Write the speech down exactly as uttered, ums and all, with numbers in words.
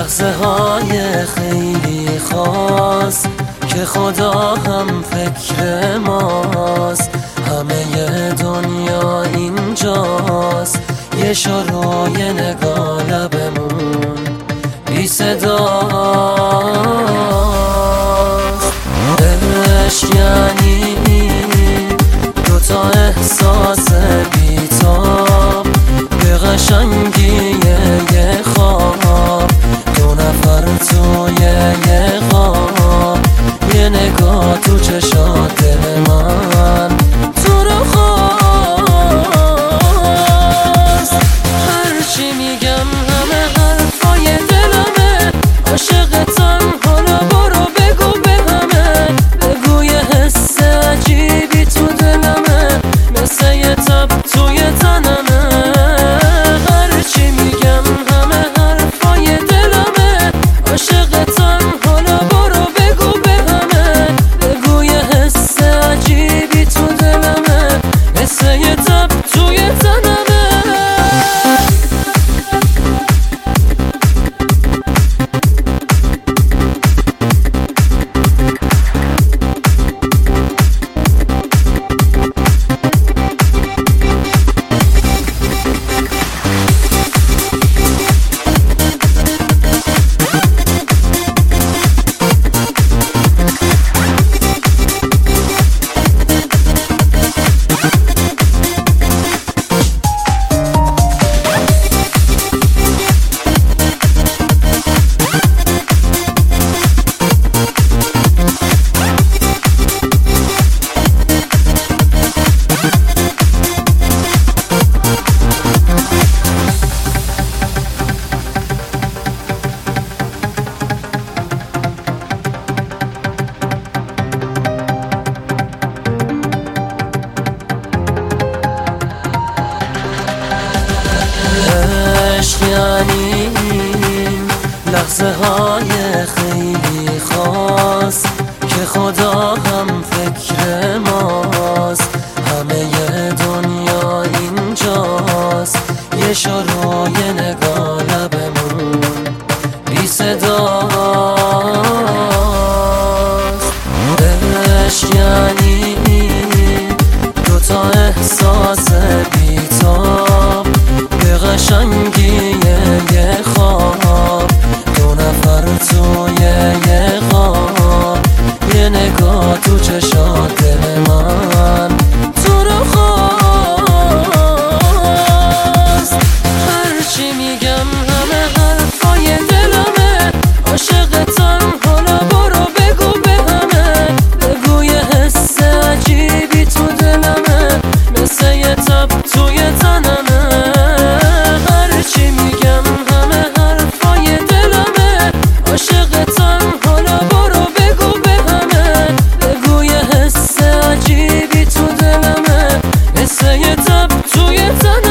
لحظه های خیلی خاص که خدا هم فکر ماست، همه دنیا اینجاست، یه شروع نگاه لبمون بی صداست. عشق یعنی دوتا احساس بی‌تاب، به قشنگی یه خواب، دو نفر توی یه خواب، یه نگاه تو چشات دل من تو رو خواست. هرچی میگم همه حرفای دلمه، عاشقتم حالا برو بگو به همه، بگو یه حس عجیبی تو دلمه، مثل یه تب توی تنمه. هرچی میگم همه حرفای دلمه، عاشقتم حالا برو بگو به همه، بگو یه حس عجیبی تو دلمه، مثل یه تب توی تنمه. یعنی لحظه های خیلی خاص که خدا هم فکر ماست، همه دنیا اینجاست، یه شروع نگاه لبمون بی صداست. عشق یعنی دوتا احساس بی‌تاب، به قشنگی یه خواب، دو نفر توی یه خواب، یه نگاه تو چشات دل من تو رو خواست. هرچی میگم همه حرفای دلمه، عاشقتم حالا برو بگو به همه، بگو یه حس عجیبی تو دلمه، مثل یه تب توی تنمه. هرچی میگم همه حرفای دلمه، عاشقتم حالا برو بگو به همه، بگو یه حس عجیبی تو دلمه، مثل یه تب توی تنمه.